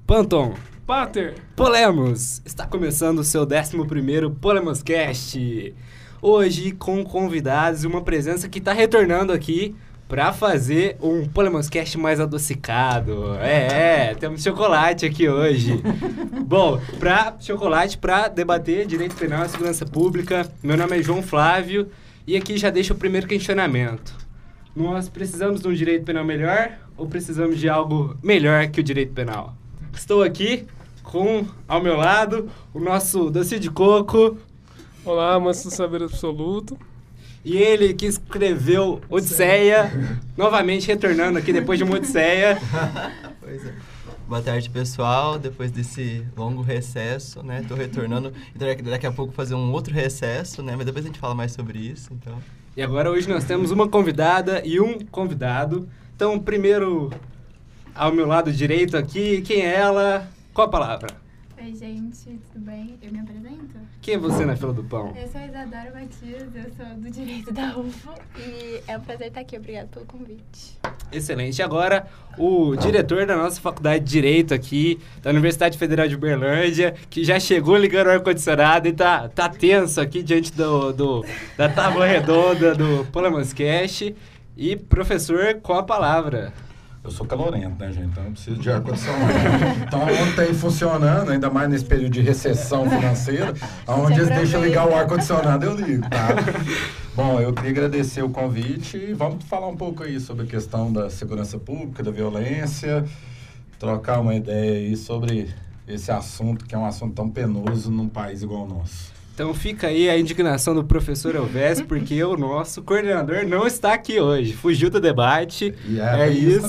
Panton, Pater, Polemos! Está começando o seu 11º Polemoscast. Hoje com convidados e uma presença que está retornando aqui para fazer um Polemoscast mais adocicado. Temos chocolate aqui hoje. Bom, chocolate para debater direito penal e segurança pública. Meu nome é João Flávio e aqui já deixo o primeiro questionamento. Nós precisamos de um direito penal melhor ou precisamos de algo melhor que o direito penal? Estou aqui com, ao meu lado, o nosso doce de coco. olá, manso do saber absoluto. E ele que escreveu Odisseia, novamente retornando aqui depois de uma Odisseia. Pois é. Boa tarde, pessoal. Depois desse longo recesso, né? Tô retornando. Então, daqui a pouco fazer um outro recesso, né? Mas depois a gente fala mais sobre isso, então. E agora hoje nós temos uma convidada e um convidado. Então, primeiro, ao meu lado direito aqui, quem é ela? Qual a palavra? Oi, gente, tudo bem? Eu me apresento? Quem é você na fila do pão? Eu sou a Isadora Matias, eu sou do Direito da UFO e é um prazer estar aqui. Obrigada pelo convite. Excelente. Agora, o diretor da nossa faculdade de Direito aqui, da Universidade Federal de Uberlândia, que já chegou ligando o ar-condicionado e tá tenso aqui diante da tábua redonda do Polemoscast. E, professor, qual a palavra? Eu sou calorento, né, gente? Então eu preciso de ar-condicionado. Então, ontem funcionando, ainda mais nesse período de recessão financeira, onde eles deixam ligar o ar-condicionado, eu ligo, tá? Bom, eu queria agradecer o convite e vamos falar um pouco aí sobre a questão da segurança pública, da violência, trocar uma ideia aí sobre esse assunto, que é um assunto tão penoso num país igual ao nosso. Então fica aí a indignação do professor Elvésio, porque o nosso coordenador não está aqui hoje. Fugiu do debate. É isso.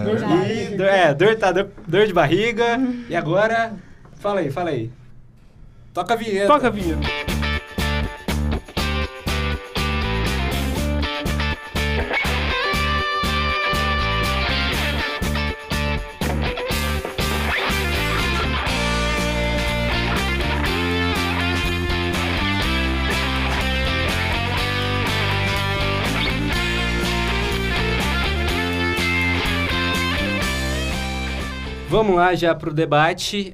Dor de barriga. E agora, fala aí. Toca a vinheta. Toca a vinheta. Vamos lá já para o debate.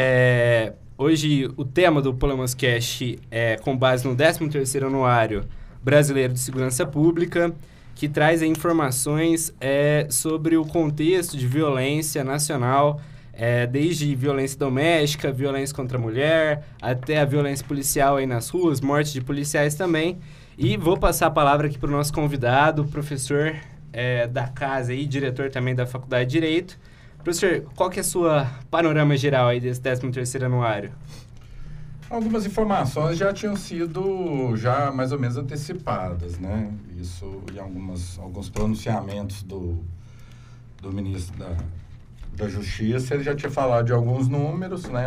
Hoje o tema do Polemoscast é com base no 13º Anuário Brasileiro de Segurança Pública, que traz informações sobre o contexto de violência nacional, desde violência doméstica, violência contra a mulher, até a violência policial aí nas ruas, morte de policiais também. E vou passar a palavra aqui para o nosso convidado, professor da casa e diretor também da Faculdade de Direito. Professor, qual que é a sua panorama geral aí desse 13º anuário? Algumas informações já tinham sido mais ou menos antecipadas, né? Isso e alguns pronunciamentos do ministro da Justiça, ele já tinha falado de alguns números, né?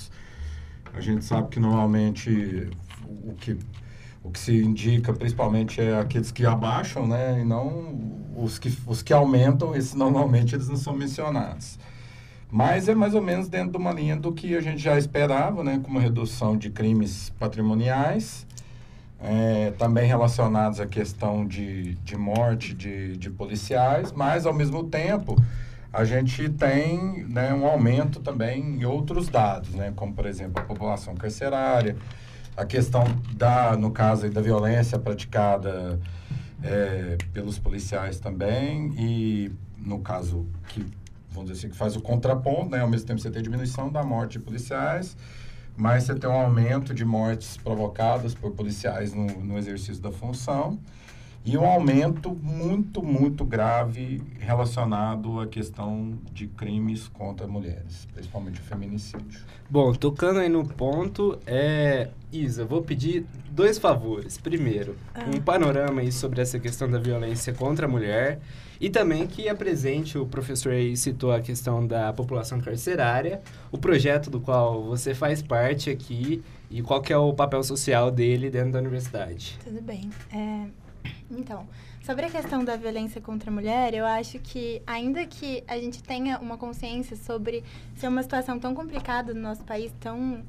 A gente sabe que normalmente o que se indica principalmente é aqueles que abaixam, né? E não os que aumentam, esses normalmente eles não são mencionados. Mas é mais ou menos dentro de uma linha do que a gente já esperava, né? Com uma redução de crimes patrimoniais, também relacionados à questão de morte de policiais, mas ao mesmo tempo a gente tem, né, um aumento também em outros dados, né? Como por exemplo a população carcerária, a questão no caso aí, da violência praticada pelos policiais também, e no caso que, vamos dizer assim, que faz o contraponto, né? Ao mesmo tempo você tem diminuição da morte de policiais, mas você tem um aumento de mortes provocadas por policiais no exercício da função, e um aumento muito, muito grave relacionado à questão de crimes contra mulheres, principalmente o feminicídio. Bom, tocando aí no ponto, Isa, vou pedir 2 favores. Primeiro, um panorama aí sobre essa questão da violência contra a mulher e também que apresente, o professor aí citou a questão da população carcerária, o projeto do qual você faz parte aqui e qual que é o papel social dele dentro da universidade. Tudo bem. Então, sobre a questão da violência contra a mulher, eu acho que, ainda que a gente tenha uma consciência sobre ser uma situação tão complicada no nosso país, tão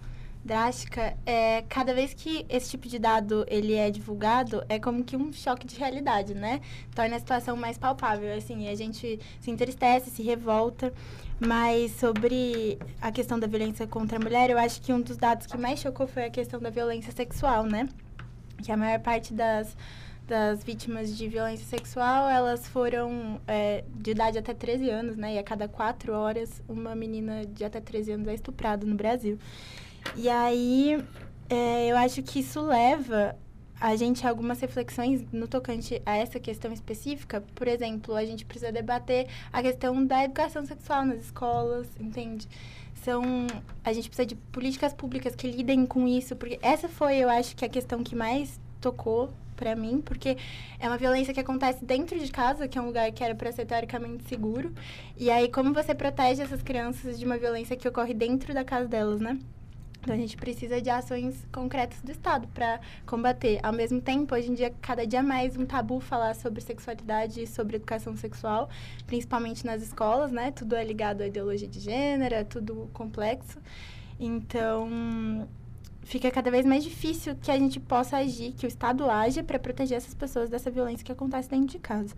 drástica, cada vez que esse tipo de dado ele é divulgado, é como que um choque de realidade, né? Torna a situação mais palpável, assim, a gente se entristece, se revolta. Mas sobre a questão da violência contra a mulher, eu acho que um dos dados que mais chocou foi a questão da violência sexual, né? Que a maior parte das vítimas de violência sexual, elas foram de idade até 13 anos, né? E a cada 4 horas, uma menina de até 13 anos é estuprada no Brasil. E aí, eu acho que isso leva a gente a algumas reflexões no tocante a essa questão específica. Por exemplo, a gente precisa debater a questão da educação sexual nas escolas, entende? A gente precisa de políticas públicas que lidem com isso, porque essa foi, eu acho, que a questão que mais tocou pra mim, porque é uma violência que acontece dentro de casa, que é um lugar que era pra ser teoricamente seguro. E aí, como você protege essas crianças de uma violência que ocorre dentro da casa delas, né? Então, a gente precisa de ações concretas do Estado para combater. Ao mesmo tempo, hoje em dia, cada dia mais um tabu falar sobre sexualidade e sobre educação sexual, principalmente nas escolas, né? Tudo é ligado à ideologia de gênero, é tudo complexo. Então, fica cada vez mais difícil que a gente possa agir, que o Estado haja para proteger essas pessoas dessa violência que acontece dentro de casa.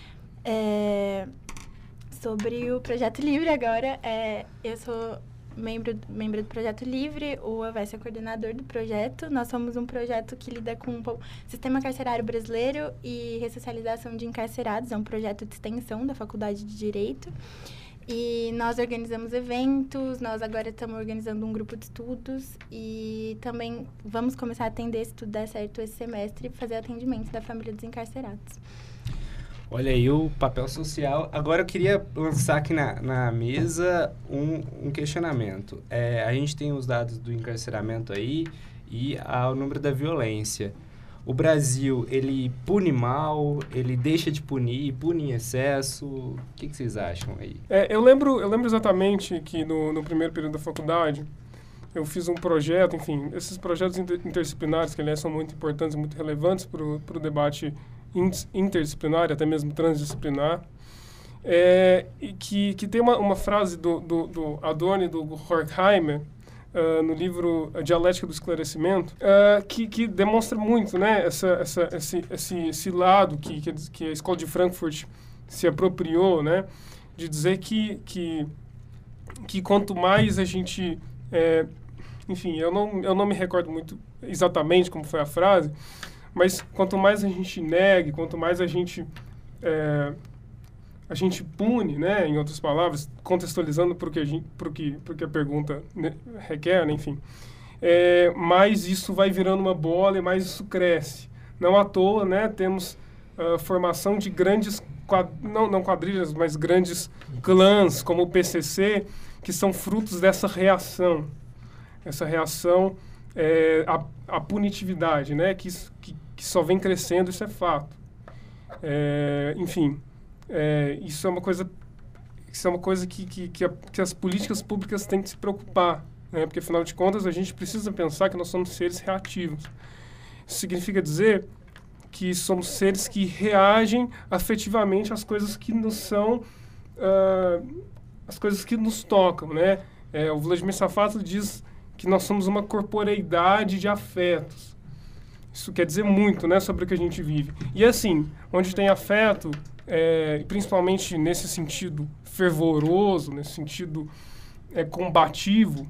Sobre o Projeto Livre agora, eu sou membro do Projeto Livre, o Elvésio é coordenador do projeto. Nós somos um projeto que lida com o sistema carcerário brasileiro e ressocialização de encarcerados. É um projeto de extensão da Faculdade de Direito. E nós organizamos eventos, nós agora estamos organizando um grupo de estudos e também vamos começar a atender, se tudo der certo, esse semestre, fazer atendimento da família dos encarcerados. Olha aí o papel social. Agora eu queria lançar aqui na mesa um questionamento. A gente tem os dados do encarceramento aí e o número da violência. O Brasil, ele pune mal, ele deixa de punir, pune em excesso? O que vocês acham aí? Eu lembro exatamente que no primeiro período da faculdade, eu fiz um projeto, enfim, esses projetos interdisciplinares, que aliás são muito importantes e muito relevantes para o debate interdisciplinar, até mesmo transdisciplinar, e que tem uma frase do Adorno e do Horkheimer, no livro A Dialética do Esclarecimento, que demonstra muito, né, esse lado que a Escola de Frankfurt se apropriou, né, de dizer que quanto mais a gente... enfim, eu não me recordo muito exatamente como foi a frase, mas quanto mais a gente nega, quanto mais a gente pune, né, em outras palavras, contextualizando para o que a pergunta requer, né, enfim, mais isso vai virando uma bola e mais isso cresce. Não à toa, né, temos formação de grandes, não quadrilhas, mas grandes clãs, como o PCC, que são frutos dessa reação. Essa reação à punitividade, né, que só vem crescendo, isso é fato. Enfim, isso é uma coisa que as políticas públicas têm que se preocupar, né, porque, afinal de contas, a gente precisa pensar que nós somos seres reativos. Isso significa dizer que somos seres que reagem afetivamente às coisas que nos são... as coisas que nos tocam, né? O Vladimir Safato diz que nós somos uma corporeidade de afetos. Isso quer dizer muito, né, sobre o que a gente vive. E assim, onde tem afeto, principalmente nesse sentido fervoroso, nesse sentido combativo,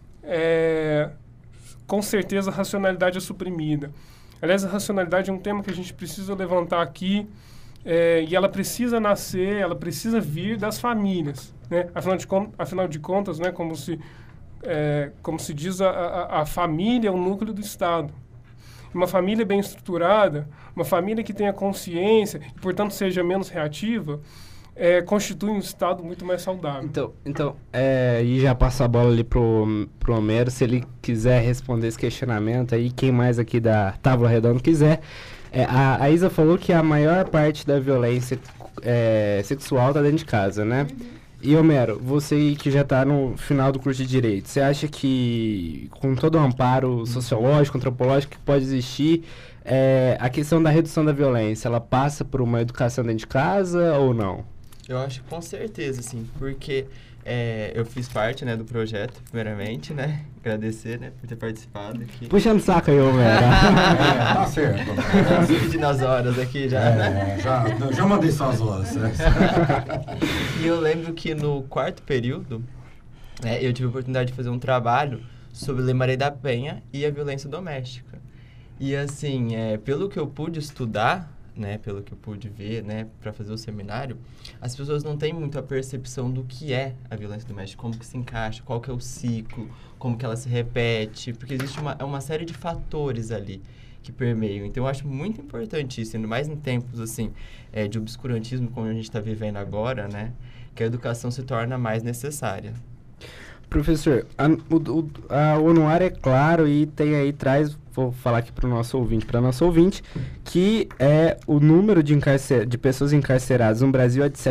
com certeza a racionalidade é suprimida. Aliás, a racionalidade é um tema que a gente precisa levantar aqui, e ela precisa nascer, ela precisa vir das famílias, né? Afinal de contas, né, como se diz, a família é o núcleo do Estado. Uma família bem estruturada, uma família que tenha consciência e, portanto, seja menos reativa, constitui um Estado muito mais saudável. Então, e já passo a bola ali pro Homero, se ele quiser responder esse questionamento aí, quem mais aqui da Tábua Redonda quiser. A Isa falou que a maior parte da violência sexual está dentro de casa, né? E, Homero, você que já está no final do curso de Direito, você acha que, com todo o amparo sociológico, antropológico que pode existir, a questão da redução da violência, ela passa por uma educação dentro de casa ou não? Eu acho com certeza, sim, porque Eu fiz parte, né, do projeto, primeiramente, né? Agradecer, né, por ter participado aqui. Puxando o saco aí, Homero. Tá certo. Dividindo as horas aqui já, né? Já mandei só as horas. E eu lembro que no 4º período, né, eu tive a oportunidade de fazer um trabalho sobre Lei Maria da Penha e a violência doméstica. E assim, pelo que eu pude estudar, né, pelo que eu pude ver, né, para fazer o seminário, as pessoas não têm muito a percepção do que é a violência doméstica, como que se encaixa, qual que é o ciclo, como que ela se repete, porque existe uma série de fatores ali que permeiam. Então, eu acho muito importante isso, ainda mais em tempos, assim, de obscurantismo, como a gente está vivendo agora, né, que a educação se torna mais necessária. Professor, o anuário é claro e tem aí, vou falar aqui para o nosso ouvinte, que o número de pessoas encarceradas no Brasil é de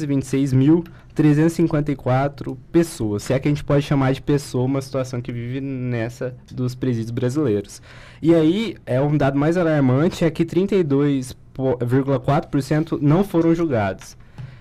726.354 pessoas, se é que a gente pode chamar de pessoa uma situação que vive nessa dos presídios brasileiros. E aí, um dado mais alarmante é que 32,4% não foram julgados.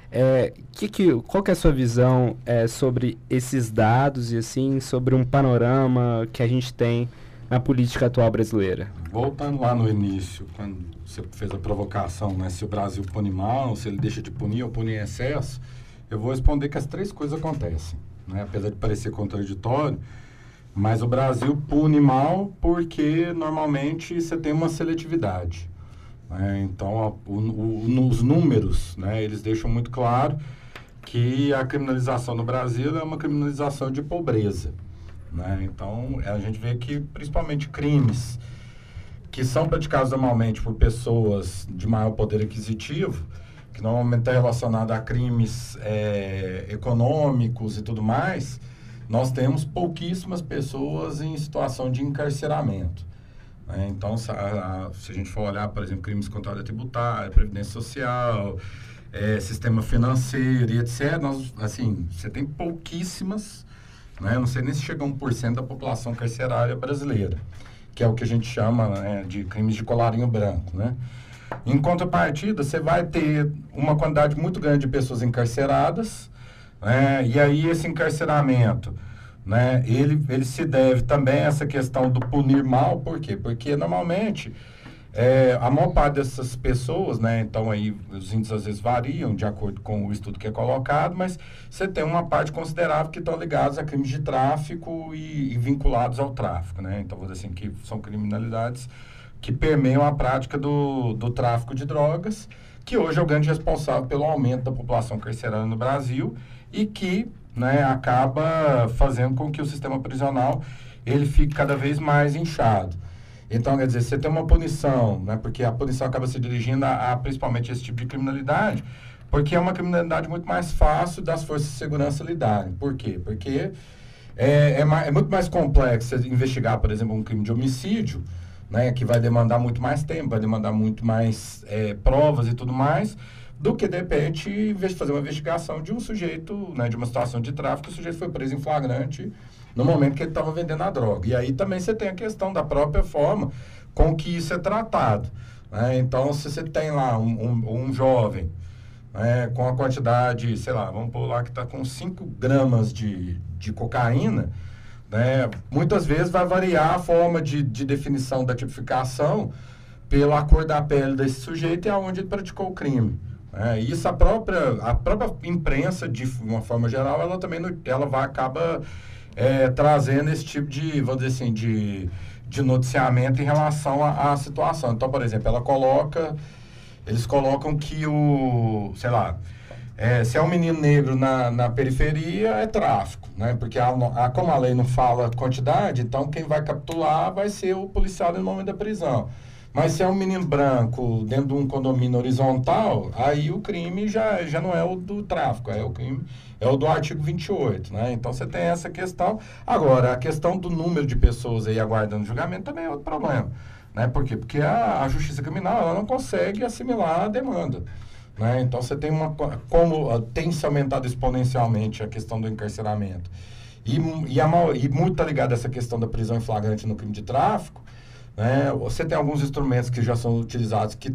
Qual que é a sua visão sobre esses dados e assim sobre um panorama que a gente tem na política atual brasileira? Voltando lá no início, quando você fez a provocação, né, se o Brasil pune mal, se ele deixa de punir ou punir em excesso, eu vou responder que as 3 coisas acontecem, né, apesar de parecer contraditório, mas o Brasil pune mal porque normalmente você tem uma seletividade. Então, os números, né, eles deixam muito claro que a criminalização no Brasil é uma criminalização de pobreza. Né? Então, a gente vê que, principalmente, crimes que são praticados normalmente por pessoas de maior poder aquisitivo, que normalmente está relacionado a crimes econômicos e tudo mais, nós temos pouquíssimas pessoas em situação de encarceramento. Então, se a gente for olhar, por exemplo, crimes contra a lei tributária, previdência social, sistema financeiro e etc., você tem pouquíssimas, né? Não sei nem se chega a 1% da população carcerária brasileira, que é o que a gente chama, né, de crimes de colarinho branco, né? Em contrapartida, você vai ter uma quantidade muito grande de pessoas encarceradas, né? E aí esse encarceramento, né, ele se deve também a essa questão do punir mal. Por quê? Porque normalmente a maior parte dessas pessoas, né, então aí os índices às vezes variam de acordo com o estudo que é colocado, mas você tem uma parte considerável que estão ligados a crimes de tráfico e vinculados ao tráfico, né? Então, vou dizer assim, que são criminalidades que permeiam a prática do tráfico de drogas, que hoje é o grande responsável pelo aumento da população carcerária no Brasil e que, né, acaba fazendo com que o sistema prisional ele fique cada vez mais inchado. Então, quer dizer, você tem uma punição, né, porque a punição acaba se dirigindo a principalmente esse tipo de criminalidade, porque é uma criminalidade muito mais fácil das forças de segurança lidarem. Por quê? Porque é muito mais complexo investigar, por exemplo, um crime de homicídio, né, que vai demandar muito mais tempo, vai demandar muito mais provas e tudo mais, do que, de repente, fazer uma investigação de um sujeito, né, de uma situação de tráfico, o sujeito foi preso em flagrante no momento que ele estava vendendo a droga. E aí também você tem a questão da própria forma com que isso é tratado. Né? Então, se você tem lá um jovem, né, com a quantidade, sei lá, vamos pôr lá que está com 5 gramas de cocaína, né, muitas vezes vai variar a forma de definição da tipificação pela cor da pele desse sujeito e aonde ele praticou o crime. Isso a própria imprensa, de uma forma geral, ela também acaba trazendo esse tipo de, vamos dizer assim, de noticiamento em relação à situação. Então, por exemplo, eles colocam que se é um menino negro na periferia, é tráfico, né? Porque como a lei não fala quantidade, então quem vai capturar vai ser o policial no momento da prisão. Mas se é um menino branco dentro de um condomínio horizontal, aí o crime já não é o do tráfico, o crime é o do artigo 28, né? Então você tem essa questão. Agora, a questão do número de pessoas aí aguardando julgamento também é outro problema, né? Por quê? Porque a justiça criminal ela não consegue assimilar a demanda, né? Então você tem como tem se aumentado exponencialmente a questão do encarceramento e muito está ligado a essa questão da prisão em flagrante no crime de tráfico. Você tem alguns instrumentos que já são utilizados que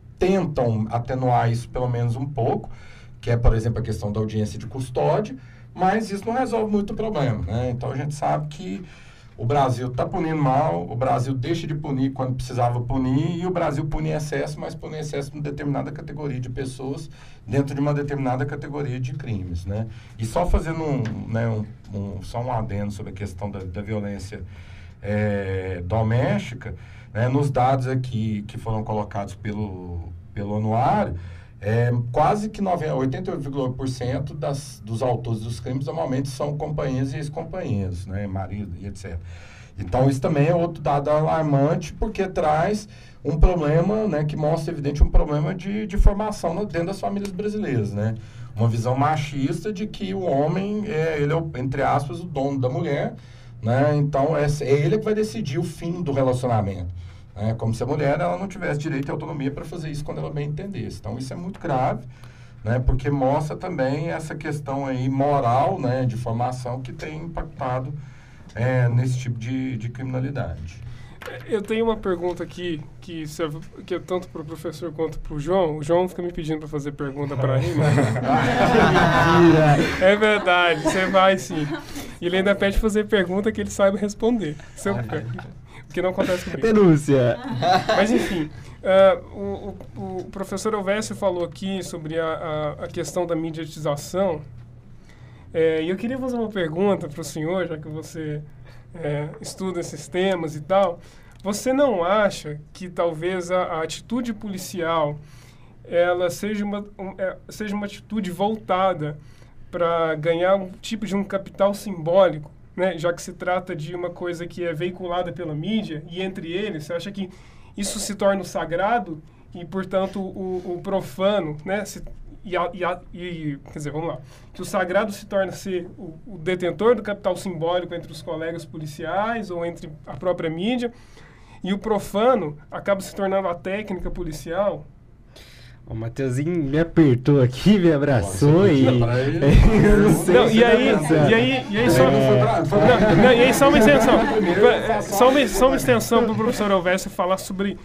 tentam atenuar isso pelo menos um pouco, que é, por exemplo, a questão da audiência de custódia, mas isso não resolve muito o problema, né? Então a gente sabe que o Brasil está punindo mal, o Brasil deixa de punir quando precisava punir, e o Brasil pune em excesso, mas pune em excesso em determinada categoria de pessoas, dentro de uma determinada categoria de crimes, né? E só fazendo só um adendo sobre a questão da violência doméstica, né? Nos dados aqui que foram colocados pelo anuário, quase que 88% dos autores dos crimes normalmente são companheiros e ex-companheiros, né, marido e etc. Então, isso também é outro dado alarmante, porque traz um problema, né, que mostra, evidente, um problema de formação dentro das famílias brasileiras, né? Uma visão machista de que o homem, ele é, entre aspas, o dono da mulher, né? Então, é ele que vai decidir o fim do relacionamento. Como se a mulher ela não tivesse direito e autonomia para fazer isso quando ela bem entendesse. Então, isso é muito grave, né, porque mostra também essa questão aí moral, né, de formação que tem impactado nesse tipo de criminalidade. Eu tenho uma pergunta aqui que é tanto para o professor quanto para o João. O João fica me pedindo para fazer pergunta para ele. É verdade, você vai sim. E ele ainda pede fazer pergunta que ele saiba responder. O que não acontece comigo. Denúncia. Mas, enfim, o professor Elvésio falou aqui sobre a questão da mediatização. E eu queria fazer uma pergunta para o senhor, já que você estuda esses temas e tal. Você não acha que talvez a atitude policial ela seja uma atitude voltada para ganhar um tipo de um capital simbólico? Né, já que se trata de uma coisa que é veiculada pela mídia, e entre eles, você acha que isso se torna o sagrado e, portanto, o profano, né, quer dizer, vamos lá, que o sagrado se torna ser o detentor do capital simbólico entre os colegas policiais ou entre a própria mídia, e o profano acaba se tornando a técnica policial? O Mateuzinho me apertou aqui, me abraçou e... Só uma extensão. Só uma extensão para o professor Elvésio falar sobre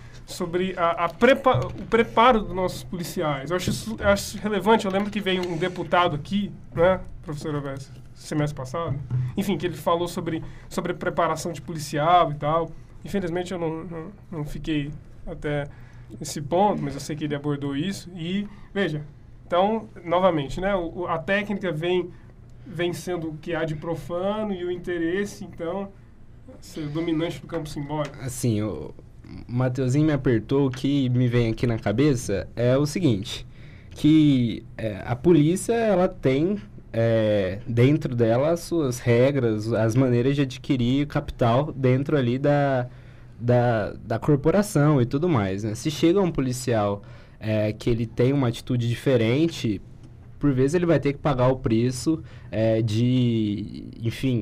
o preparo dos nossos policiais. Eu acho relevante. Eu lembro que veio um deputado aqui, né, professor Elvésio, semestre passado, enfim, que ele falou sobre preparação de policial e tal. Infelizmente eu não fiquei até esse ponto, mas eu sei que ele abordou isso. E, veja, então, novamente, né, a técnica vem sendo o que há de profano e o interesse, então, ser dominante do campo simbólico. Assim, o Mateuzinho me apertou, o que me vem aqui na cabeça é o seguinte, que a polícia, ela tem dentro dela as suas regras, as maneiras de adquirir capital dentro ali da corporação e tudo mais, né? Se chega um policial que ele tem uma atitude diferente, por vezes ele vai ter que pagar o preço de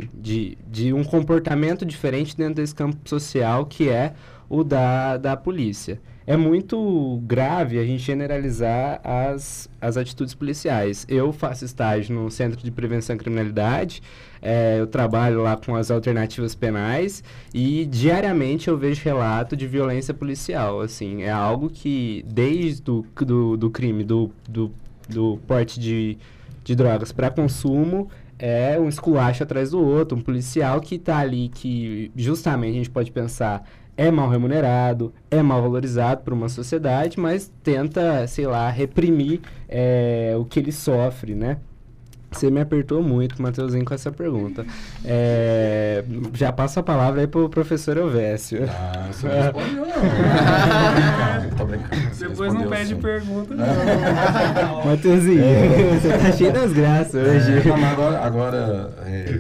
um comportamento diferente dentro desse campo social que é o da polícia. É muito grave a gente generalizar as atitudes policiais. Eu faço estágio no Centro de Prevenção à Criminalidade, eu trabalho lá com as alternativas penais e diariamente eu vejo relato de violência policial. Assim, é algo que desde do crime, do porte de drogas para consumo, é um esculacho atrás do outro, um policial que está ali, que justamente a gente pode pensar é mal remunerado, é mal valorizado por uma sociedade, mas tenta, sei lá, reprimir o que ele sofre, né? Você me apertou muito, Mateuzinho, com essa pergunta. Já passo a palavra aí pro professor Elvésio. Você não respondeu, não. Tô brincando. Depois não pede pergunta, não. Mateuzinho, você tá cheio das graças hoje. Agora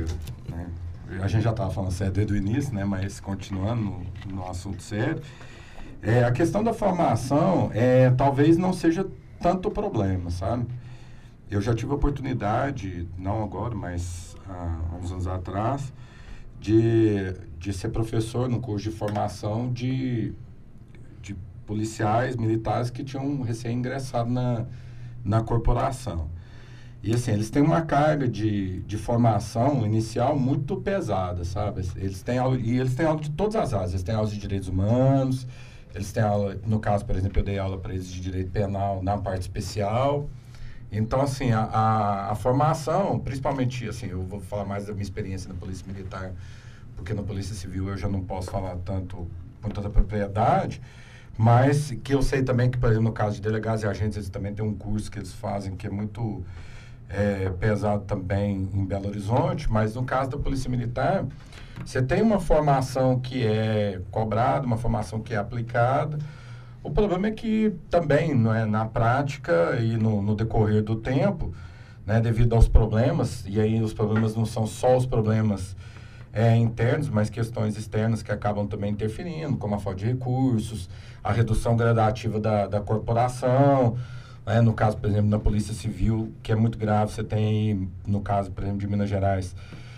a gente já estava falando sério desde o início, né? Mas continuando no assunto sério, a questão da formação talvez não seja tanto problema, sabe? Eu já tive a oportunidade, não agora, mas há uns anos atrás, de ser professor no curso de formação de policiais, militares que tinham recém-ingressado na corporação. E assim, eles têm uma carga de formação inicial muito pesada, sabe? Eles têm aula de todas as áreas. Eles têm aula de direitos humanos, eles têm aula, no caso, por exemplo, eu dei aula para eles de direito penal na parte especial. Então, assim, a formação, principalmente, assim, eu vou falar mais da minha experiência na Polícia Militar, porque na Polícia Civil eu já não posso falar tanto com tanta propriedade, mas que eu sei também que, por exemplo, no caso de delegados e agentes, eles também têm um curso que eles fazem que é muito pesado também em Belo Horizonte, mas no caso da Polícia Militar, você tem uma formação que é cobrada, uma formação que é aplicada. O problema é que também, não é, na prática e no decorrer do tempo, né, devido aos problemas, e aí os problemas não são só os problemas internos, mas questões externas que acabam também interferindo, como a falta de recursos, a redução gradativa da corporação, né, no caso, por exemplo, na Polícia Civil, que é muito grave, você tem, no caso, por exemplo, de Minas Gerais,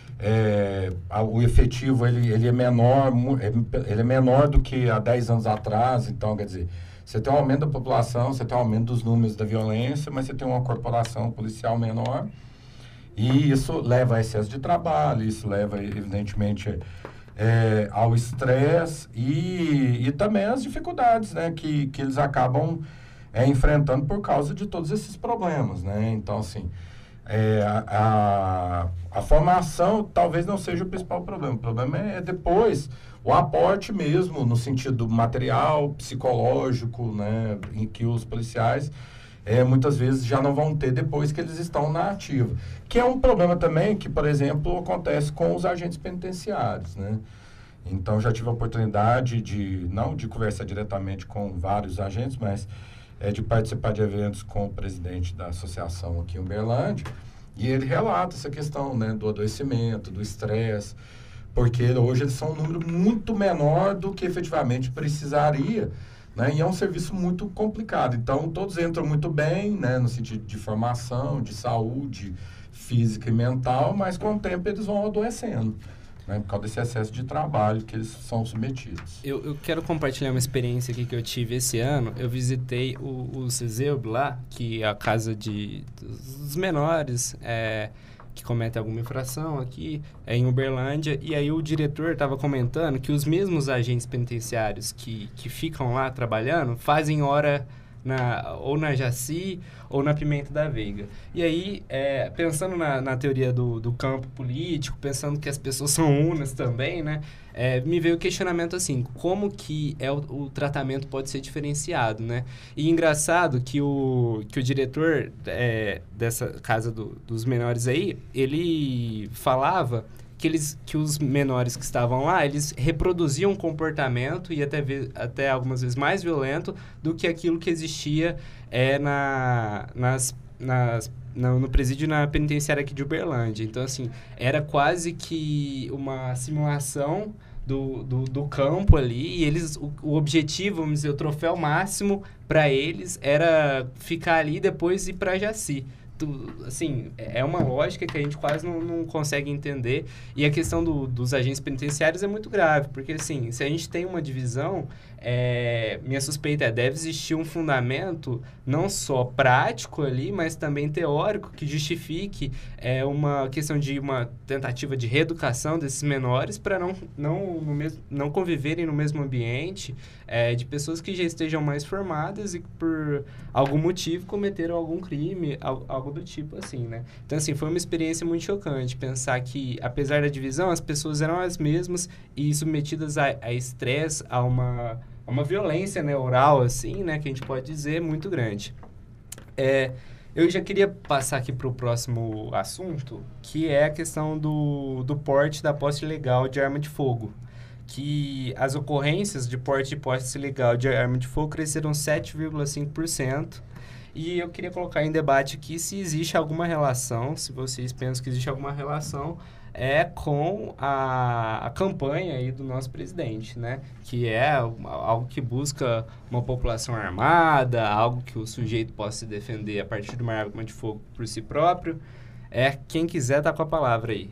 o efetivo ele é menor, ele é menor do que há 10 anos atrás, então, quer dizer, você tem um aumento da população, você tem um aumento dos números da violência, mas você tem uma corporação policial menor, e isso leva a excesso de trabalho, isso leva, evidentemente, ao estresse e também às dificuldades, né, que eles acabam enfrentando por causa de todos esses problemas, né? Então, assim, a formação talvez não seja o principal problema. O problema é depois o aporte mesmo, no sentido material, psicológico, né, em que os policiais muitas vezes já não vão ter depois que eles estão na ativa. Que é um problema também que, por exemplo, acontece com os agentes penitenciários, né? Então, já tive a oportunidade não de conversar diretamente com vários agentes, mas de participar de eventos com o presidente da associação aqui em Uberlândia, e ele relata essa questão, né, do adoecimento, do estresse, porque hoje eles são um número muito menor do que efetivamente precisaria, né, e é um serviço muito complicado. Então, todos entram muito bem, né, no sentido de formação, de saúde física e mental, mas com o tempo eles vão adoecendo, né, por causa desse excesso de trabalho que eles são submetidos. Eu quero compartilhar uma experiência aqui que eu tive esse ano. Eu visitei o CESEUB lá, que é a casa dos menores que cometem alguma infração aqui em Uberlândia. E aí o diretor estava comentando que os mesmos agentes penitenciários que ficam lá trabalhando fazem hora ou na Jaci ou na Pimenta da Veiga. E aí, pensando na teoria do campo político, pensando que as pessoas são unas também, né? Me veio o questionamento assim, como que o tratamento pode ser diferenciado, né? E engraçado que o diretor dessa casa dos menores aí, ele falava que os menores que estavam lá, eles reproduziam um comportamento e até algumas vezes mais violento do que aquilo que existia no presídio na penitenciária aqui de Uberlândia. Então, assim, era quase que uma simulação do campo ali, e o objetivo, vamos dizer, o troféu máximo para eles era ficar ali e depois ir para Jaci. Assim, é uma lógica que a gente quase não consegue entender, e a questão dos agentes penitenciários é muito grave, porque assim, se a gente tem uma divisão, minha suspeita deve existir um fundamento não só prático ali, mas também teórico que justifique uma questão de uma tentativa de reeducação desses menores para não conviverem no mesmo ambiente, de pessoas que já estejam mais formadas e que por algum motivo cometeram algum crime, algo do tipo assim, né? Então, assim, foi uma experiência muito chocante pensar que, apesar da divisão, as pessoas eram as mesmas e submetidas a estresse, a uma violência, né, oral, assim, né, que a gente pode dizer, muito grande. Eu já queria passar aqui para o próximo assunto, que é a questão do porte da posse ilegal de arma de fogo. Que as ocorrências de porte e posse ilegal de arma de fogo cresceram 7,5%. E eu queria colocar em debate aqui se existe alguma relação, se vocês pensam que existe alguma relação, com a campanha aí do nosso presidente, né? Que é algo que busca uma população armada, algo que o sujeito possa se defender a partir de uma arma de fogo por si próprio. Quem quiser tá com a palavra aí.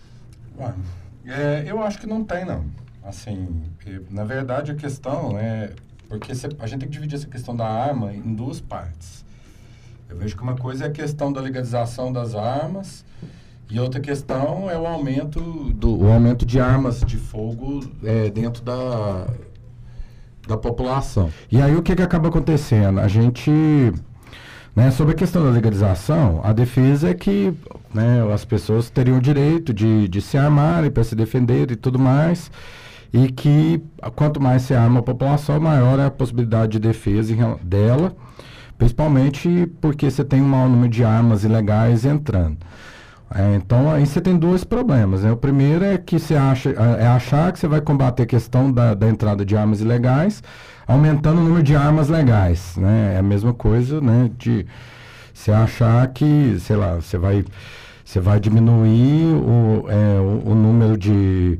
Eu acho que não tem, não. Assim, na verdade, a questão porque a gente tem que dividir essa questão da arma em duas partes. Eu vejo que uma coisa é a questão da legalização das armas e outra questão é o aumento de armas de fogo dentro da população. E aí o que acaba acontecendo? A gente, Né? Sobre a questão da legalização, a defesa é que, né, as pessoas teriam o direito de se armarem para se defender e tudo mais, e que quanto mais se arma a população, maior é a possibilidade de defesa dela, principalmente porque você tem um maior número de armas ilegais entrando. Então, aí você tem dois problemas, né? O primeiro é que você achar que você vai combater a questão da entrada de armas ilegais, aumentando o número de armas legais, né? É a mesma coisa, né? De você achar que, sei lá, você vai diminuir o número de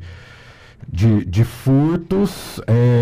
furtos,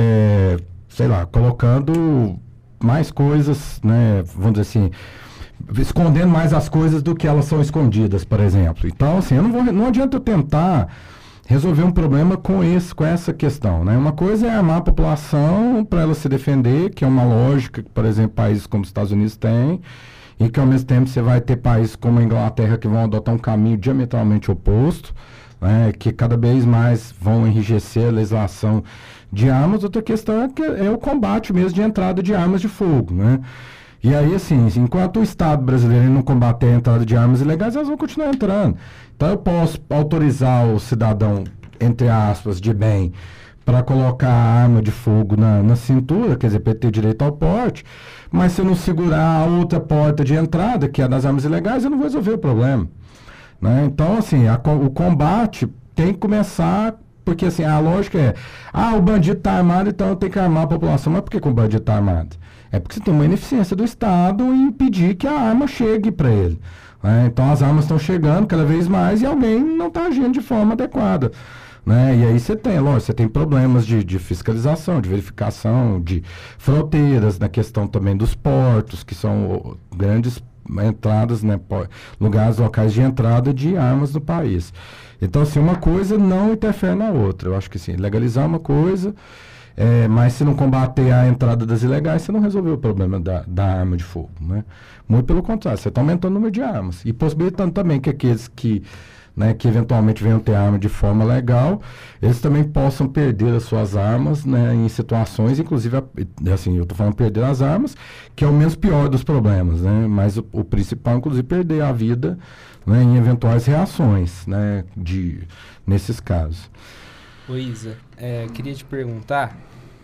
sei lá, colocando mais coisas, né? Vamos dizer assim, escondendo mais as coisas do que elas são escondidas, por exemplo. Então, assim, não adianta eu tentar resolver um problema com essa questão, né? Uma coisa é armar a população para ela se defender, que é uma lógica que, por exemplo, países como os Estados Unidos têm, e que ao mesmo tempo você vai ter países como a Inglaterra que vão adotar um caminho diametralmente oposto, né? Que cada vez mais vão enrijecer a legislação de armas. Outra questão é o combate mesmo de entrada de armas de fogo, né? E aí, assim, enquanto o Estado brasileiro não combater a entrada de armas ilegais, elas vão continuar entrando. Então, eu posso autorizar o cidadão, entre aspas, de bem, para colocar a arma de fogo na cintura, quer dizer, para ter direito ao porte, mas se eu não segurar a outra porta de entrada, que é das armas ilegais, eu não vou resolver o problema. Né? Então, assim, o combate tem que começar, porque, assim, a lógica é, o bandido está armado, então eu tenho que armar a população. Mas por que o bandido está armado? É porque você tem uma ineficiência do Estado em impedir que a arma chegue para ele. Né? Então as armas estão chegando cada vez mais e alguém não está agindo de forma adequada. Né? E aí você tem problemas de fiscalização, de verificação, de fronteiras, na questão também dos portos, que são grandes entradas, né, locais de entrada de armas no país. Então, assim, uma coisa não interfere na outra. Eu acho que, assim, legalizar uma coisa... mas se não combater a entrada das ilegais, você não resolveu o problema da arma de fogo, né? Muito pelo contrário, você está aumentando o número de armas e possibilitando também que aqueles que eventualmente venham ter arma de forma legal, eles também possam perder as suas armas, né, em situações, inclusive, assim, eu estou falando perder as armas, que é o menos pior dos problemas, né? Mas o principal, inclusive, perder a vida, né, em eventuais reações, né, nesses casos. Ô Isa, queria te perguntar,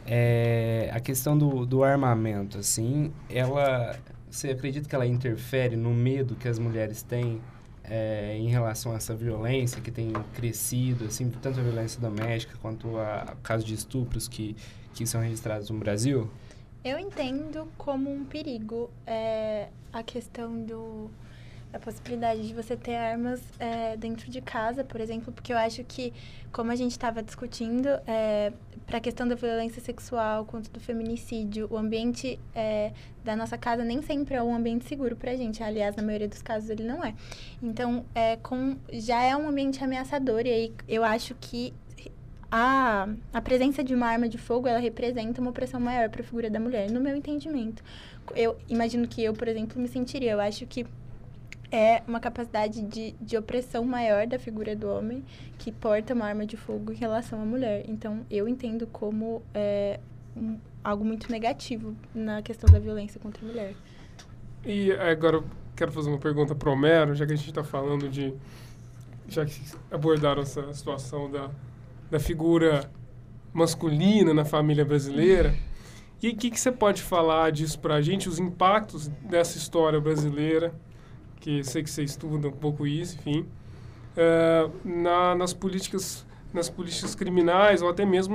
a questão do armamento, assim, você acredita que ela interfere no medo que as mulheres têm em relação a essa violência que tem crescido, assim, tanto a violência doméstica quanto o caso de estupros que são registrados no Brasil? Eu entendo como um perigo a questão a possibilidade de você ter armas dentro de casa, por exemplo, porque eu acho que, como a gente estava discutindo, para a questão da violência sexual quanto do feminicídio, o ambiente da nossa casa nem sempre é um ambiente seguro para a gente. Aliás, na maioria dos casos, ele não é. Então, já é um ambiente ameaçador, e aí eu acho que a presença de uma arma de fogo, ela representa uma opressão maior para a figura da mulher, no meu entendimento. Eu imagino que eu, por exemplo, me sentiria. Eu acho que é uma capacidade de opressão maior da figura do homem que porta uma arma de fogo em relação à mulher. Então, eu entendo como algo muito negativo na questão da violência contra a mulher. E agora eu quero fazer uma pergunta para o Homero, já que a gente está falando já que abordaram essa situação da figura masculina na família brasileira. E o que você pode falar disso para a gente, os impactos dessa história brasileira, que sei que você estuda um pouco isso, enfim, nas políticas criminais ou até mesmo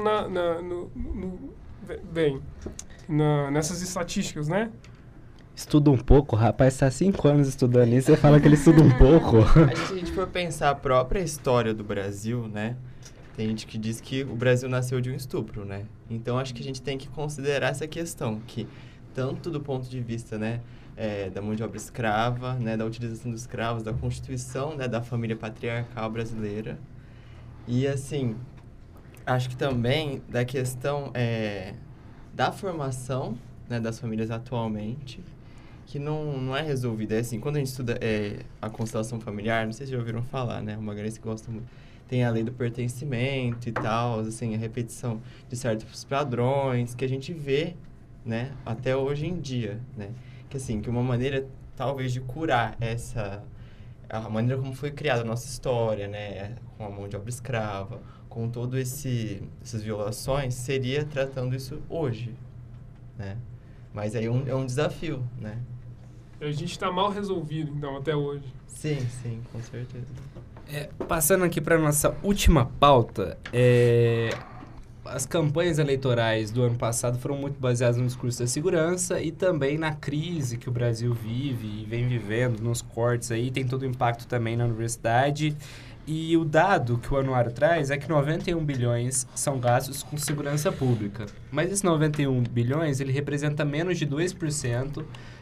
nessas estatísticas, né? Estuda um pouco, o rapaz está há 5 anos estudando isso, você fala que ele estuda um pouco. Acho que se a gente for pensar a própria história do Brasil, né? Tem gente que diz que o Brasil nasceu de um estupro, né? Então, acho que a gente tem que considerar essa questão, que tanto do ponto de vista, né, da mão de obra escrava, né, da utilização dos escravos, da constituição, né, da família patriarcal brasileira. E, assim, acho que também da questão da formação, né, das famílias atualmente, que não é resolvida. É assim, quando a gente estuda a constelação familiar, não sei se já ouviram falar, né, uma grande que gosta muito, tem a lei do pertencimento e tal, assim, a repetição de certos padrões que a gente vê, né, até hoje em dia, né, que assim, que uma maneira talvez, de curar a maneira como foi criada a nossa história, né? Com a mão de obra escrava, com todo essas violações, seria tratando isso hoje, né? Mas aí é um desafio, né? A gente está mal resolvido, então, até hoje. Sim, com certeza. Passando aqui para nossa última pauta, as campanhas eleitorais do ano passado foram muito baseadas no discurso da segurança e também na crise que o Brasil vive e vem vivendo, nos cortes aí, tem todo o impacto também na universidade. E o dado que o anuário traz é que 91 bilhões são gastos com segurança pública. Mas esses 91 bilhões, ele representa menos de 2%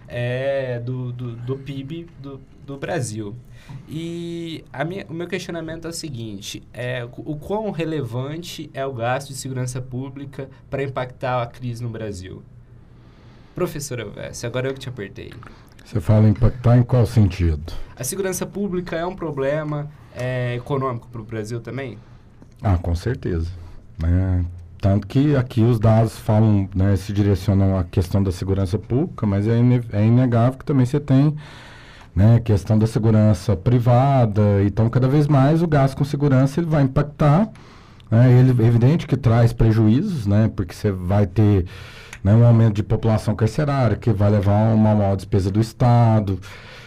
do PIB do Brasil. E o meu questionamento é o seguinte, o quão relevante é o gasto de segurança pública para impactar a crise no Brasil? Professora Vécia, agora eu que te apertei. Você fala impactar em qual sentido? A segurança pública é um problema econômico para o Brasil também? Com certeza. Tanto que aqui os dados falam, né, se direcionam à questão da segurança pública, mas é inegável que também você tem, né, questão da segurança privada. Então, cada vez mais o gasto com segurança ele vai impactar. Ele é evidente que traz prejuízos, né, porque você vai ter, né, um aumento de população carcerária, que vai levar a uma maior despesa do Estado,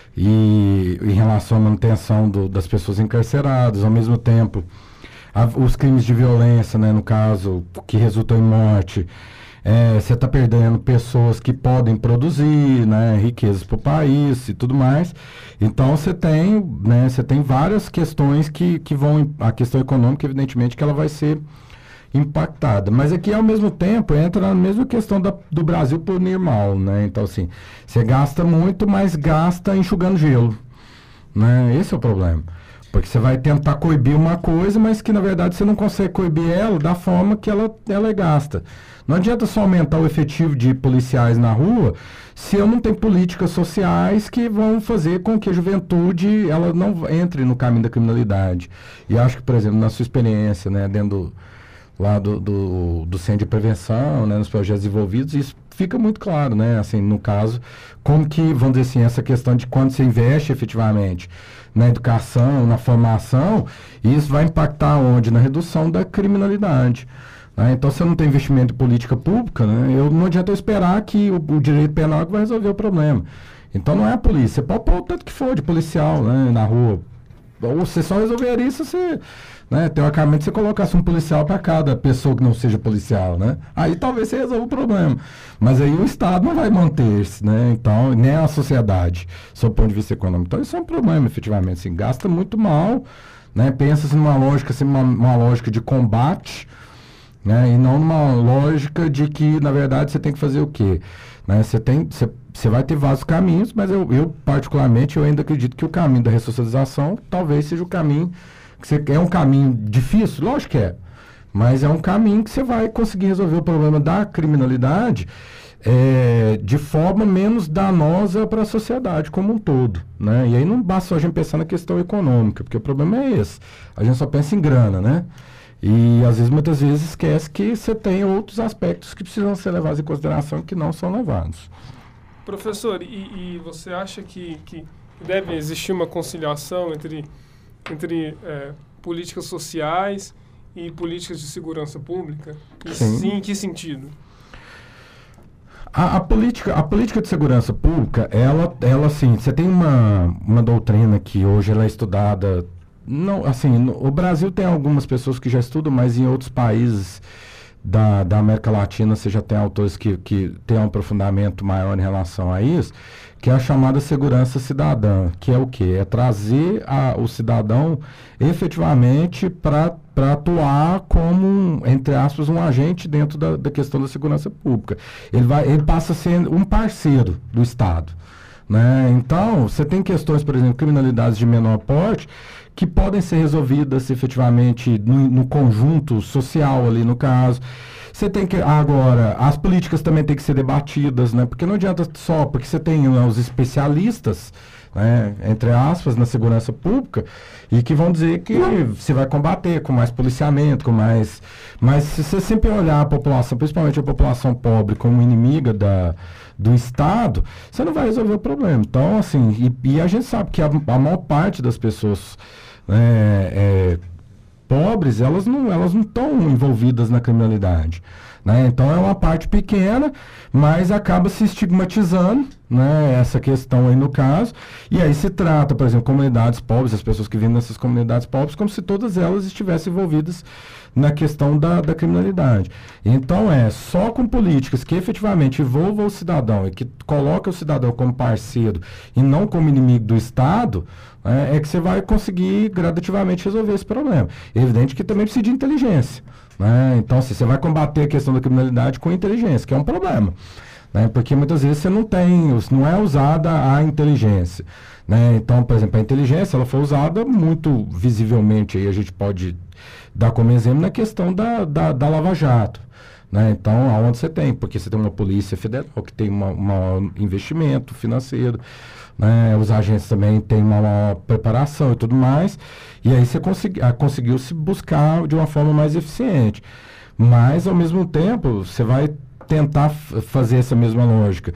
e em relação à manutenção das pessoas encarceradas. Ao mesmo tempo, os crimes de violência, né, no caso, que resultam em morte, você está perdendo pessoas que podem produzir, né, riquezas para o país e tudo mais. Então, você tem várias questões que vão... A questão econômica, evidentemente, que ela vai ser impactada. Mas aqui, ao mesmo tempo, entra na mesma questão do Brasil punir mal, né? Então, assim, você gasta muito, mas gasta enxugando gelo, né? Esse é o problema. Porque você vai tentar coibir uma coisa, mas que, na verdade, você não consegue coibir ela da forma que ela é gasta. Não adianta só aumentar o efetivo de policiais na rua se eu não tenho políticas sociais que vão fazer com que a juventude ela não entre no caminho da criminalidade. E acho que, por exemplo, na sua experiência, né, dentro do Centro de Prevenção, né, nos projetos envolvidos, isso fica muito claro, né, assim, no caso, como que, vamos dizer assim, essa questão de quando você investe efetivamente na educação, na formação, isso vai impactar onde? Na redução da criminalidade. Né? Então, se eu não tenho investimento em política pública, né, não adianta eu esperar que o direito penal vai resolver o problema. Então, não é a polícia, você pode pôr o tanto que for de policial, né, na rua. Ou você só resolveria isso se... Né, teoricamente, você colocasse um policial para cada pessoa que não seja policial, né? Aí talvez você resolva o problema. Mas aí o Estado não vai manter-se, né? Então, nem a sociedade, sob o ponto de vista econômico. Então, isso é um problema, efetivamente. Assim, gasta muito mal, né? Pensa-se numa lógica, assim, uma lógica de combate, né? E não numa lógica de que, na verdade, você tem que fazer o quê? Né? Você vai ter vários caminhos, mas eu particularmente, eu ainda acredito que o caminho da ressocialização talvez seja o caminho... É um caminho difícil? Lógico que é. Mas é um caminho que você vai conseguir resolver o problema da criminalidade de forma menos danosa para a sociedade como um todo. Né? E aí não basta só a gente pensar na questão econômica, porque o problema é esse. A gente só pensa em grana, né? E às vezes, muitas vezes, esquece que você tem outros aspectos que precisam ser levados em consideração que não são levados. Professor, e você acha que deve existir uma conciliação entre políticas sociais e políticas de segurança pública? E sim, em que sentido? A política de segurança pública, ela assim, você tem uma doutrina que hoje ela é estudada, não, assim, o Brasil tem algumas pessoas que já estudam, mas em outros países da América Latina você já tem autores que têm um aprofundamento maior em relação a isso, que é a chamada segurança cidadã, que é o quê? É trazer o cidadão efetivamente para atuar como, entre aspas, um agente dentro da questão da segurança pública. Ele passa a ser um parceiro do Estado. Né? Então, você tem questões, por exemplo, criminalidades de menor porte, que podem ser resolvidas efetivamente no conjunto social ali, no caso. Você tem que, agora, as políticas também têm que ser debatidas, né? Porque não adianta só, porque você tem os especialistas, né, entre aspas, na segurança pública, e que vão dizer que você vai combater com mais policiamento, com mais... Mas se você sempre olhar a população, principalmente a população pobre, como inimiga do Estado, você não vai resolver o problema. Então, assim, e a gente sabe que a maior parte das pessoas pobres, elas não estão envolvidas na criminalidade. Né? Então, é uma parte pequena, mas acaba se estigmatizando, né, essa questão aí no caso, e aí se trata, por exemplo, comunidades pobres, as pessoas que vivem nessas comunidades pobres, como se todas elas estivessem envolvidas na questão da criminalidade. Então, só com políticas que efetivamente envolvam o cidadão e que colocam o cidadão como parceiro e não como inimigo do Estado, é que você vai conseguir gradativamente resolver esse problema. É evidente que também precisa de inteligência. Né? Então, você vai combater a questão da criminalidade com inteligência, que é um problema. Né? Porque muitas vezes você não é usada a inteligência. Né? Então, por exemplo, a inteligência ela foi usada muito visivelmente, aí a gente pode dar como exemplo na questão da Lava Jato. Né? Então, aonde você tem? Porque você tem uma polícia federal que tem um investimento financeiro, né? Os agentes também têm uma preparação e tudo mais, e aí você conseguiu se buscar de uma forma mais eficiente. Mas, ao mesmo tempo, você vai tentar fazer essa mesma lógica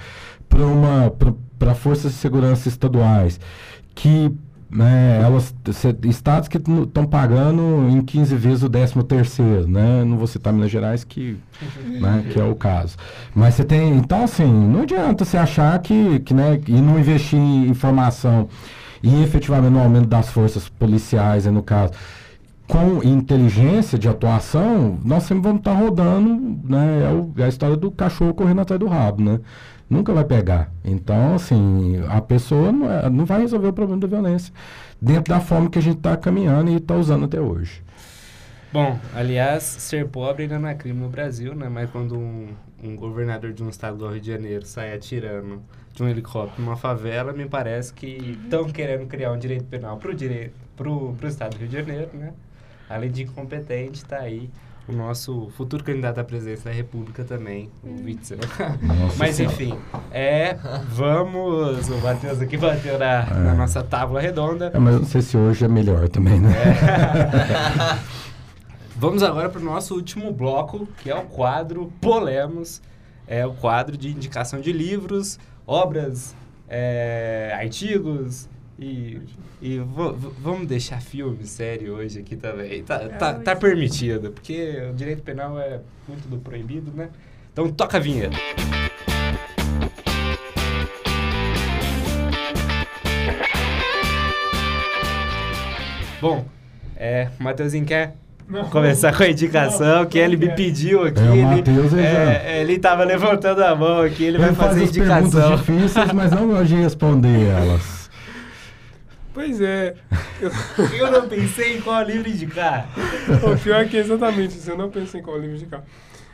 para forças de segurança estaduais, que estados que estão pagando em 15 vezes o 13º, né? Não vou citar Minas Gerais, que é o caso. Mas você tem... Então, assim, não adianta você achar que e não investir em formação e efetivamente no aumento das forças policiais, no caso, com inteligência de atuação, nós sempre vamos estar rodando, né? É a história do cachorro correndo atrás do rabo, né? Nunca vai pegar. Então, assim, a pessoa não vai resolver o problema da violência dentro da forma que a gente está caminhando e está usando até hoje. Bom, aliás, ser pobre ainda não é crime no Brasil, né? Mas quando um governador de um estado do Rio de Janeiro sai atirando de um helicóptero numa favela, me parece que estão querendo criar um direito penal pro estado do Rio de Janeiro, né? Além de incompetente, está aí o nosso futuro candidato à presidência da República também, o Witzel. Mas, enfim, vamos... O Matheus aqui bateu na nossa tábua redonda. Mas eu não sei se hoje é melhor também, né? Vamos agora para o nosso último bloco, que é o quadro Polemos. É o quadro de indicação de livros, obras, artigos... E vamos deixar filme, série hoje aqui também. Tá permitido, porque o direito penal é muito do proibido, né? Então toca a vinheta. Bom, o Matheusinho quer começar com a indicação que ele me pediu aqui. O Matheus ele tava levantando a mão aqui, ele vai fazer a indicação. Perguntas difíceis, mas não gosto de responder elas. Pois é. Eu não pensei em qual livro indicar. O pior é que é exatamente isso. Eu não pensei em qual livro indicar.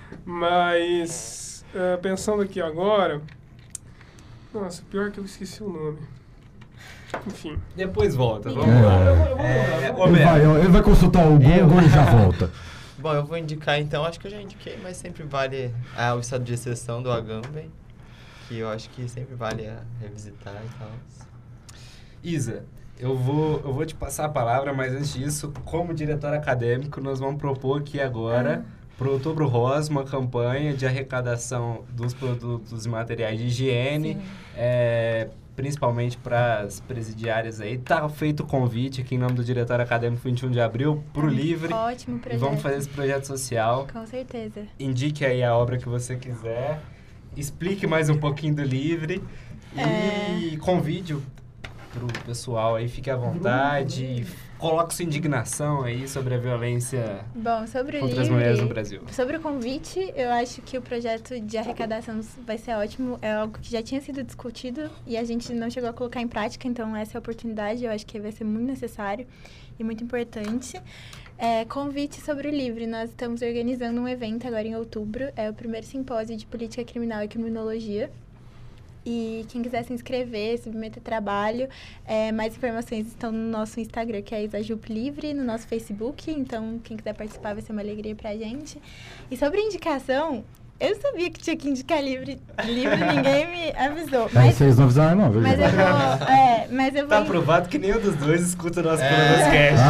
Mas, pensando aqui agora... Nossa, pior é que eu esqueci o nome. Enfim. Depois volta, vamos lá. Ele vai consultar o Google e já volta. Bom, eu vou indicar então, acho que eu já indiquei, mas sempre vale o estado de exceção do Agamben, que eu acho que sempre vale revisitar e tal. Isa, eu vou te passar a palavra, mas antes disso, como diretor acadêmico, nós vamos propor aqui agora, para o Outubro Rosa, uma campanha de arrecadação dos produtos e materiais de higiene, principalmente para as presidiárias aí. Tá feito o convite aqui em nome do diretor acadêmico 21 de abril para o Livre. Ótimo projeto. E vamos fazer esse projeto social. Com certeza. Indique aí a obra que você quiser. Explique mais um pouquinho do Livre. E convide pro pessoal aí, fique à vontade, coloque sua indignação aí sobre a violência contra as mulheres no Brasil. Sobre o convite, eu acho que o projeto de arrecadação vai ser ótimo, é algo que já tinha sido discutido e a gente não chegou a colocar em prática, então essa é a oportunidade, eu acho que vai ser muito necessário e muito importante. Convite sobre o Livre, nós estamos organizando um evento agora em outubro, é o primeiro simpósio de política criminal e criminologia. E quem quiser se inscrever, submeter trabalho, mais informações estão no nosso Instagram, que é Isajup Livre, no nosso Facebook. Então, quem quiser participar vai ser uma alegria pra gente. E sobre indicação, Eu sabia que tinha que indicar livro, ninguém me avisou. Mas vocês não avisaram, não, viu? Mas eu vou... Tá provado que nenhum dos dois escuta o nosso podcast.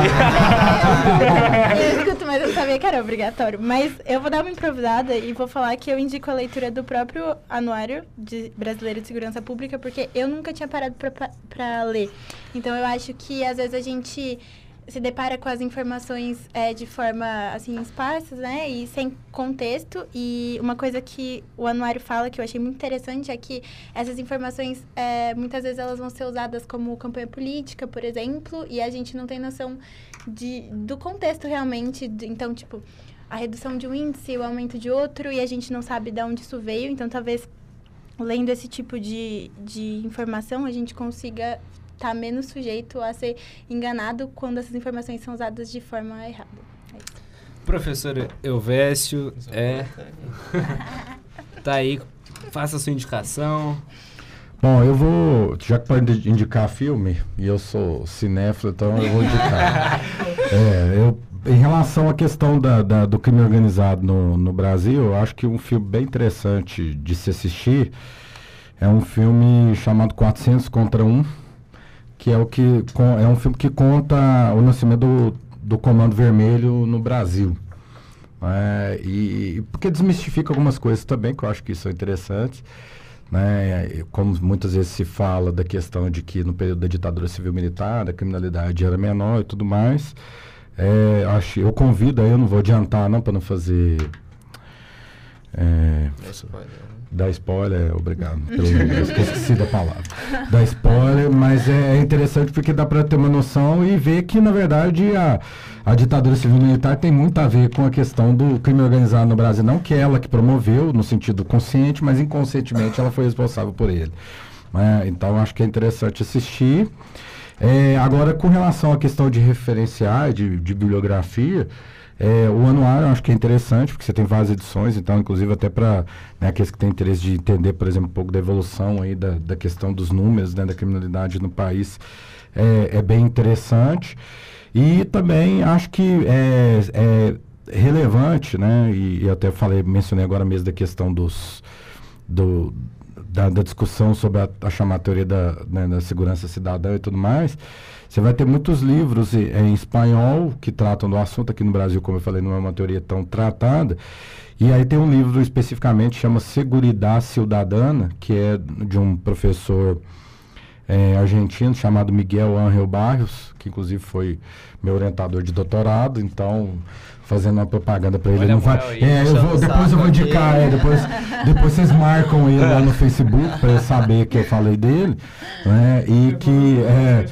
Eu escuto, mas eu sabia que era obrigatório. Mas eu vou dar uma improvisada e vou falar que eu indico a leitura do próprio Anuário Brasileiro de Segurança Pública, porque eu nunca tinha parado pra ler. Então, eu acho que, às vezes, a gente se depara com as informações de forma, assim, esparsas, né? E sem contexto. E uma coisa que o anuário fala, que eu achei muito interessante, é que essas informações, muitas vezes, elas vão ser usadas como campanha política, por exemplo, e a gente não tem noção do contexto, realmente. Então, tipo, a redução de um índice, o aumento de outro, e a gente não sabe de onde isso veio. Então, talvez, lendo esse tipo de informação, a gente consiga tá menos sujeito a ser enganado quando essas informações são usadas de forma errada. É isso. Professor Elvésio, tá aí, faça a sua indicação. Bom, eu vou, já que pode indicar filme, e eu sou cinéfilo, então eu vou indicar. Em relação à questão do crime organizado no Brasil, eu acho que um filme bem interessante de se assistir é um filme chamado 400 contra 1, que é um filme que conta o nascimento do Comando Vermelho no Brasil. E porque desmistifica algumas coisas também, que eu acho que são interessantes. Né? Como muitas vezes se fala da questão de que no período da ditadura civil-militar, a criminalidade era menor e tudo mais. Eu convido, aí eu não vou adiantar não, para não fazer... Dá spoiler, obrigado. Esqueci da palavra. Dá spoiler, mas é interessante porque dá para ter uma noção e ver que, na verdade, a ditadura civil-militar tem muito a ver com a questão do crime organizado no Brasil. Não que ela que promoveu, no sentido consciente, mas inconscientemente ela foi responsável por ele. Então, acho que é interessante assistir. Agora, com relação à questão de referenciar, de bibliografia... o anuário eu acho que é interessante, porque você tem várias edições, então, inclusive, até para aqueles que têm interesse de entender, por exemplo, um pouco da evolução aí da questão dos números, né, da criminalidade no país, é bem interessante. E também acho que é relevante, né, e até mencionei agora mesmo da questão da discussão sobre a chamada teoria da segurança cidadã e tudo mais. Você vai ter muitos livros em espanhol que tratam do assunto. Aqui no Brasil, como eu falei, não é uma teoria tão tratada. E aí tem um livro especificamente que chama Seguridade Ciudadana, que é de um professor argentino chamado Miguel Ángel Barrios, que inclusive foi meu orientador de doutorado. Então, fazendo uma propaganda para ele. Ele não vai, depois eu vou indicar, depois vocês marcam ele lá no Facebook para eu saber que eu falei dele. Né, e que...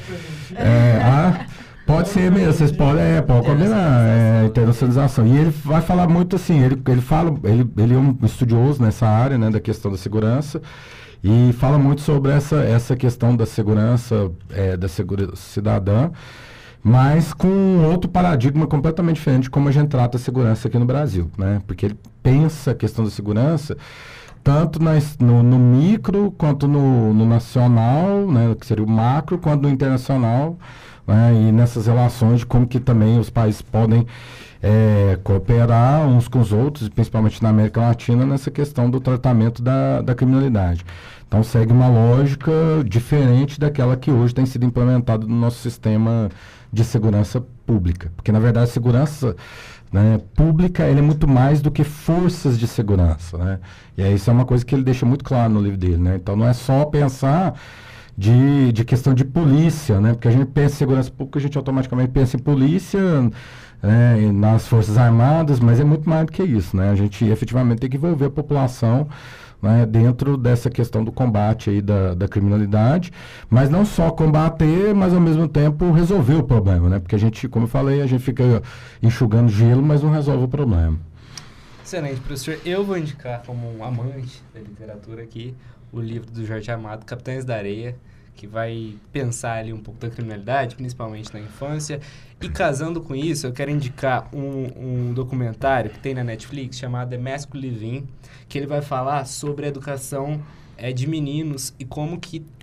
pode ser mesmo, vocês podem combinar, internacionalização. E ele vai falar muito assim, ele é um estudioso nessa área, né, da questão da segurança, e fala muito sobre essa questão da segurança cidadã, mas com outro paradigma completamente diferente de como a gente trata a segurança aqui no Brasil, né? Porque ele pensa a questão da segurança tanto no micro, quanto no nacional, né, que seria o macro, quanto no internacional, né, e nessas relações de como que também os países podem cooperar uns com os outros, principalmente na América Latina, nessa questão do tratamento da criminalidade. Então segue uma lógica diferente daquela que hoje tem sido implementada no nosso sistema de segurança pública. Porque, na verdade, a segurança... né, pública, ele é muito mais do que forças de segurança, né? E aí isso é uma coisa que ele deixa muito claro no livro dele, né? Então não é só pensar de questão de polícia, né? Porque a gente pensa em segurança pública, a gente automaticamente pensa em polícia, né, nas forças armadas, mas é muito mais do que isso, né? A gente efetivamente tem que envolver a população, né, dentro dessa questão do combate aí da criminalidade, mas não só combater, mas ao mesmo tempo resolver o problema, né? Porque a gente, como eu falei, a gente fica enxugando gelo, mas não resolve o problema. Excelente, professor. Eu vou indicar como um amante da literatura aqui o livro do Jorge Amado, Capitães da Areia, que vai pensar ali um pouco da criminalidade, principalmente na infância. E casando com isso, eu quero indicar um documentário que tem na Netflix chamado The Mask We Live In, que ele vai falar sobre a educação de meninos e como que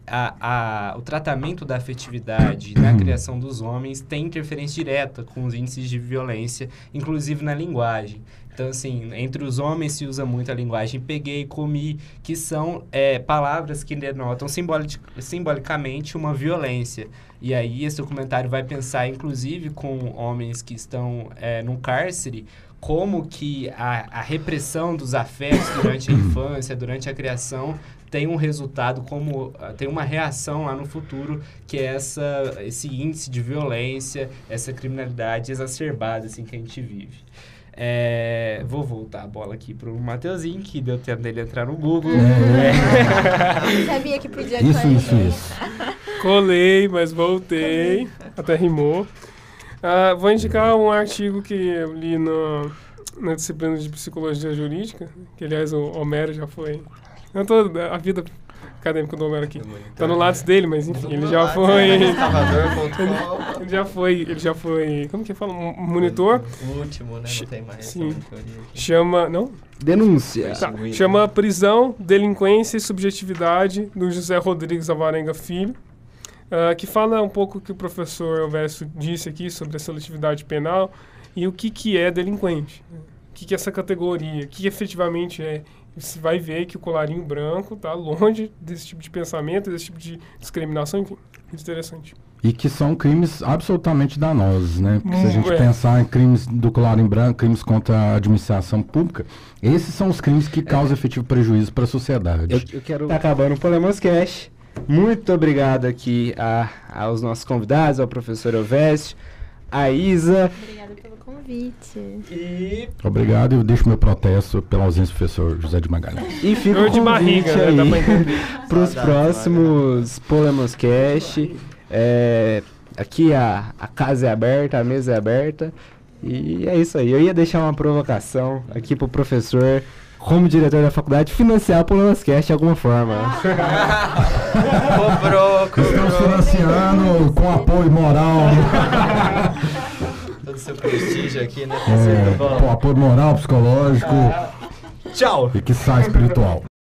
o tratamento da afetividade na criação dos homens tem interferência direta com os índices de violência, inclusive na linguagem. Então, assim, entre os homens se usa muito a linguagem peguei, comi, que são palavras que denotam simbolicamente uma violência. E aí esse documentário vai pensar, inclusive, com homens que estão num cárcere, como que a repressão dos afetos durante a infância, durante a criação, tem um resultado, tem uma reação lá no futuro, que é esse índice de violência, essa criminalidade exacerbada assim, que a gente vive. Vou voltar a bola aqui pro Mateuzinho, que deu tempo dele entrar no Google. Sabia que podia Isso. Colei, mas voltei. Até rimou. Vou indicar um artigo que eu li na disciplina de Psicologia Jurídica, que, aliás, o Homero já foi... a vida acadêmica do Homero aqui. Tá no Lattes dele, mas enfim, ele já foi... Ele já foi... Como que fala? Monitor? O último, né? Não tem mais. Sim. Chama... Não? Denúncia. Tá. Chama Prisão, Delinquência e Subjetividade, do José Rodrigues Alvarenga Filho, que fala um pouco o que o professor Elvésio disse aqui sobre a seletividade penal e o que é delinquente. O que é essa categoria, o que efetivamente é. Você vai ver que o colarinho branco está longe desse tipo de pensamento, desse tipo de discriminação, enfim, muito interessante. E que são crimes absolutamente danosos, né? Porque se a gente pensar em crimes do colarinho branco, crimes contra a administração pública, esses são os crimes que causam efetivo prejuízo para a sociedade. Eu quero... Tá acabando o Polemos Cash. Muito obrigado aqui aos nossos convidados, ao professor Elvésio, a Isa. Obrigada pelo convite. Obrigado, eu deixo meu protesto pela ausência do professor José de Magalhães. E fica o de barriga, aí para os Saudades, próximos Polemos Cash. Aqui a casa é aberta, a mesa é aberta. E é isso aí. Eu ia deixar uma provocação aqui pro professor, como diretor da faculdade, financiar o Polemos Cash de alguma forma. Estamos financiando com apoio moral. Todo o seu prestígio aqui, né? Com apoio moral, psicológico Tchau! e que sai espiritual.